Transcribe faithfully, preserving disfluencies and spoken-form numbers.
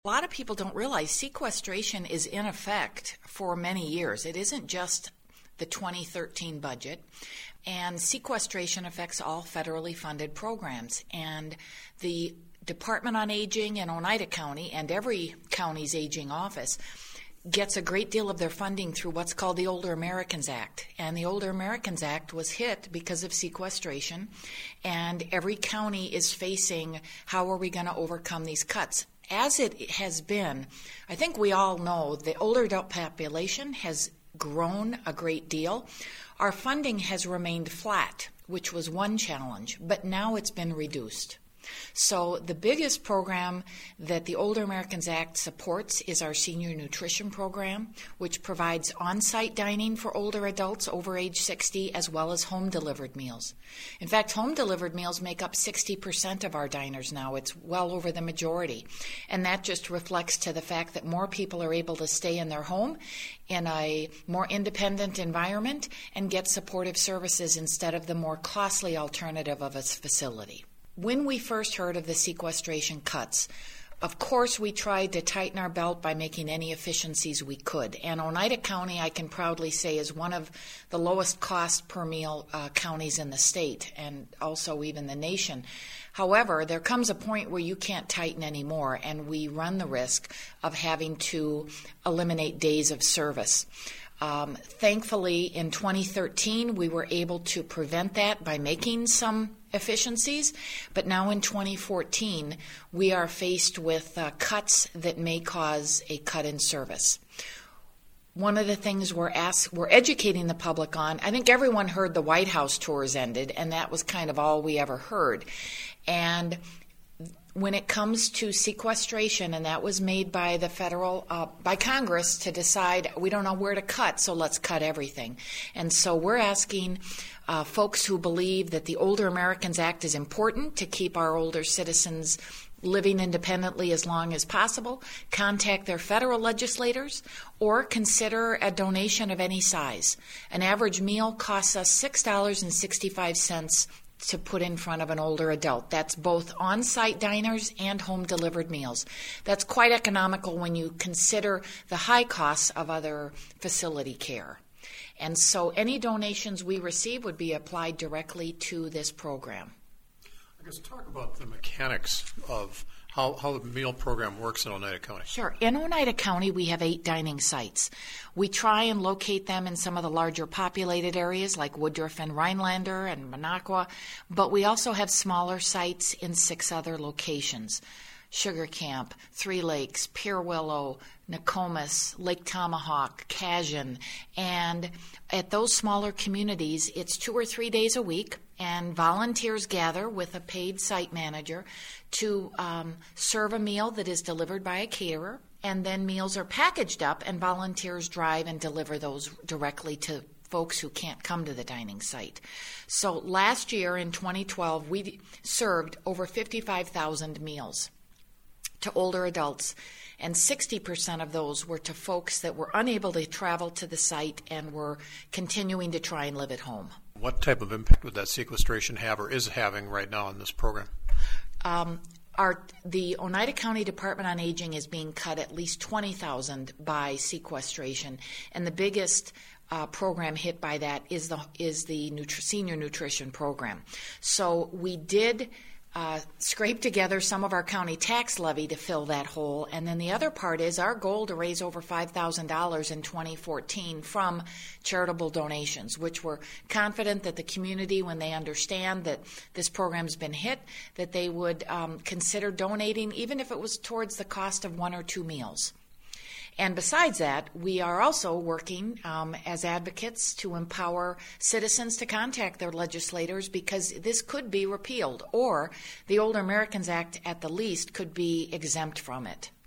A lot of people don't realize sequestration is in effect for many years. It isn't just the twenty thirteen budget, and sequestration affects all federally funded programs. And the Department on Aging in Oneida County and every county's aging office gets a great deal of their funding through what's called the Older Americans Act. And the Older Americans Act was hit because of sequestration, and every county is facing how are we going to overcome these cuts. As it has been, I think we all know the older adult population has grown a great deal. Our funding has remained flat, which was one challenge, but now it's been reduced. So the biggest program that the Older Americans Act supports is our senior nutrition program, which provides on-site dining for older adults over age sixty, as well as home-delivered meals. In fact, home-delivered meals make up sixty percent of our diners now. It's well over the majority. And that just reflects to the fact that more people are able to stay in their home in a more independent environment and get supportive services instead of the more costly alternative of a facility. When we first heard of the sequestration cuts, of course we tried to tighten our belt by making any efficiencies we could. And Oneida County, I can proudly say, is one of the lowest cost per meal uh, counties in the state and also even the nation. However, there comes a point where you can't tighten anymore, and we run the risk of having to eliminate days of service. Um, thankfully, in twenty thirteen, we were able to prevent that by making some efficiencies, but now in twenty fourteen, we are faced with uh, cuts that may cause a cut in service. One of the things we're ask, we're educating the public on, I think everyone heard the White House tours ended, and that was kind of all we ever heard. And when it comes to sequestration, and that was made by the federal, uh, by Congress to decide we don't know where to cut, so let's cut everything. And so we're asking uh, folks who believe that the Older Americans Act is important to keep our older citizens living independently as long as possible, contact their federal legislators, or consider a donation of any size. An average meal costs us six dollars and sixty-five cents to put in front of an older adult. That's both on-site diners and home-delivered meals. That's quite economical when you consider the high costs of other facility care. And so any donations we receive would be applied directly to this program. I guess talk about the mechanics of how, how the meal program works in Oneida County. Sure. In Oneida County, we have eight dining sites. We try and locate them in some of the larger populated areas like Woodruff and Rhinelander and Minocqua, but we also have smaller sites in six other locations. Sugar Camp, Three Lakes, Pure Willow, Nokomis, Lake Tomahawk, Cajun. And at those smaller communities, it's two or three days a week, and volunteers gather with a paid site manager to um, serve a meal that is delivered by a caterer, and then meals are packaged up, and volunteers drive and deliver those directly to folks who can't come to the dining site. So last year in twenty twelve, we served over fifty-five thousand meals to older adults, and sixty percent of those were to folks that were unable to travel to the site and were continuing to try and live at home. What type of impact would that sequestration have or is having right now in this program? Um, our, the Oneida County Department on Aging is being cut at least twenty thousand by sequestration, and the biggest Uh, program hit by that is the is the nutri- senior nutrition program. So we did uh, scrape together some of our county tax levy to fill that hole, and then the other part is our goal to raise over five thousand dollars in twenty fourteen from charitable donations, which we're confident that the community, when they understand that this program's been hit, that they would um, consider donating, even if it was towards the cost of one or two meals. And besides that, we are also working um, as advocates to empower citizens to contact their legislators, because this could be repealed, or the Older Americans Act, at the least, could be exempt from it.